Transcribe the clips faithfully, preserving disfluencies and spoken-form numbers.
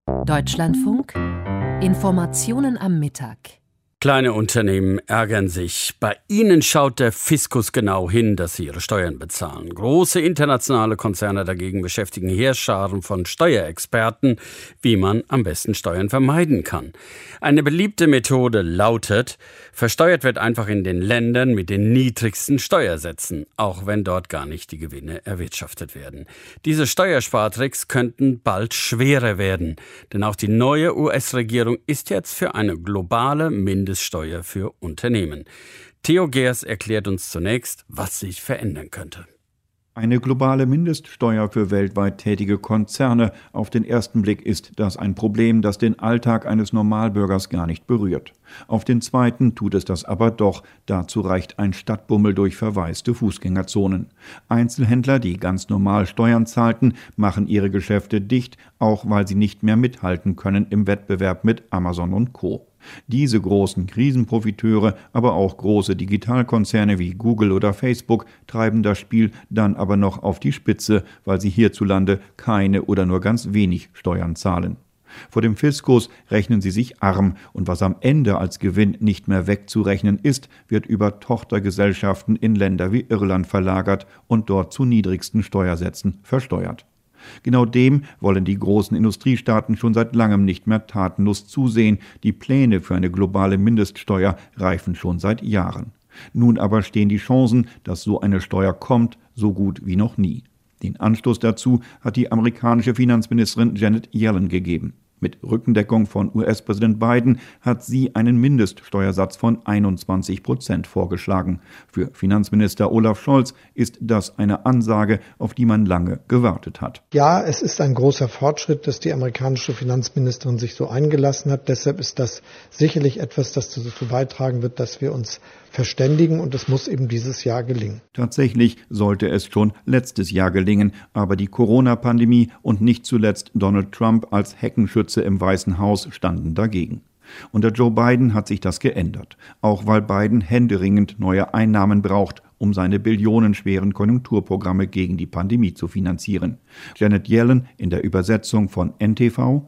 Deutschlandfunk Informationen am Mittag. Kleine Unternehmen ärgern sich. Bei ihnen schaut der Fiskus genau hin, dass sie ihre Steuern bezahlen. Große internationale Konzerne dagegen beschäftigen Heerscharen von Steuerexperten, wie man am besten Steuern vermeiden kann. Eine beliebte Methode lautet, versteuert wird einfach in den Ländern mit den niedrigsten Steuersätzen, auch wenn dort gar nicht die Gewinne erwirtschaftet werden. Diese Steuerspartricks könnten bald schwerer werden, denn auch die neue U S-Regierung ist jetzt für eine globale Mindeststeuer Steuer für Unternehmen. Theo Geers erklärt uns zunächst, was sich verändern könnte. Eine globale Mindeststeuer für weltweit tätige Konzerne. Auf den ersten Blick ist das ein Problem, das den Alltag eines Normalbürgers gar nicht berührt. Auf den zweiten tut es das aber doch. Dazu reicht ein Stadtbummel durch verwaiste Fußgängerzonen. Einzelhändler, die ganz normal Steuern zahlten, machen ihre Geschäfte dicht, auch weil sie nicht mehr mithalten können im Wettbewerb mit Amazon und Co. Diese großen Krisenprofiteure, aber auch große Digitalkonzerne wie Google oder Facebook treiben das Spiel dann aber noch auf die Spitze, weil sie hierzulande keine oder nur ganz wenig Steuern zahlen. Vor dem Fiskus rechnen sie sich arm, und was am Ende als Gewinn nicht mehr wegzurechnen ist, wird über Tochtergesellschaften in Länder wie Irland verlagert und dort zu niedrigsten Steuersätzen versteuert. Genau dem wollen die großen Industriestaaten schon seit langem nicht mehr tatenlos zusehen. Die Pläne für eine globale Mindeststeuer reifen schon seit Jahren. Nun aber stehen die Chancen, dass so eine Steuer kommt, so gut wie noch nie. Den Anstoß dazu hat die amerikanische Finanzministerin Janet Yellen gegeben. Mit Rückendeckung von U S-Präsident Biden hat sie einen Mindeststeuersatz von einundzwanzig Prozent vorgeschlagen. Für Finanzminister Olaf Scholz ist das eine Ansage, auf die man lange gewartet hat. Ja, es ist ein großer Fortschritt, dass die amerikanische Finanzministerin sich so eingelassen hat. Deshalb ist das sicherlich etwas, das dazu beitragen wird, dass wir uns verständigen, und es muss eben dieses Jahr gelingen. Tatsächlich sollte es schon letztes Jahr gelingen, aber die Corona-Pandemie und nicht zuletzt Donald Trump als Heckenschütze im Weißen Haus standen dagegen. Unter Joe Biden hat sich das geändert, auch weil Biden händeringend neue Einnahmen braucht, um seine billionenschweren Konjunkturprogramme gegen die Pandemie zu finanzieren. Janet Yellen in der Übersetzung von N T V: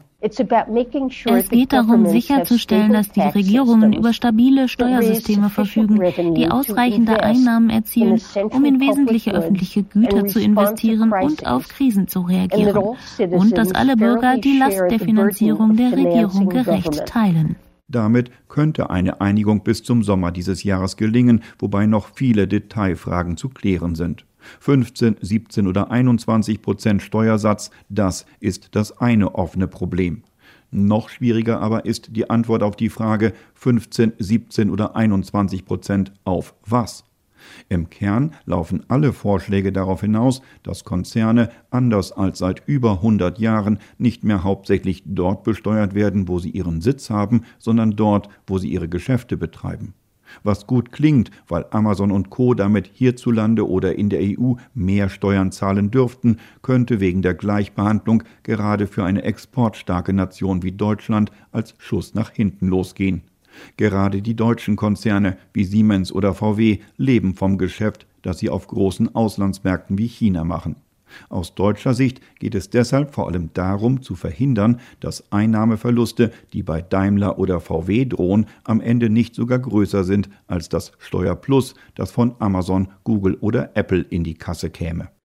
Es geht darum, sicherzustellen, dass die Regierungen über stabile Steuersysteme verfügen, die ausreichende Einnahmen erzielen, um in wesentliche öffentliche Güter zu investieren und auf Krisen zu reagieren. Und dass alle Bürger die Last der Finanzierung der Regierung gerecht teilen. Damit könnte eine Einigung bis zum Sommer dieses Jahres gelingen, wobei noch viele Detailfragen zu klären sind. fünfzehn, siebzehn oder einundzwanzig Prozent Steuersatz, das ist das eine offene Problem. Noch schwieriger aber ist die Antwort auf die Frage fünfzehn, siebzehn oder einundzwanzig Prozent auf was? Im Kern laufen alle Vorschläge darauf hinaus, dass Konzerne, anders als seit über hundert Jahren, nicht mehr hauptsächlich dort besteuert werden, wo sie ihren Sitz haben, sondern dort, wo sie ihre Geschäfte betreiben. Was gut klingt, weil Amazon und Co. damit hierzulande oder in der E U mehr Steuern zahlen dürften, könnte wegen der Gleichbehandlung gerade für eine exportstarke Nation wie Deutschland als Schuss nach hinten losgehen. Gerade die deutschen Konzerne wie Siemens oder V W leben vom Geschäft, das sie auf großen Auslandsmärkten wie China machen. Aus deutscher Sicht geht es deshalb vor allem darum, zu verhindern, dass Einnahmeverluste, die bei Daimler oder V W drohen, am Ende nicht sogar größer sind als das Steuerplus, das von Amazon, Google oder Apple in die Kasse käme.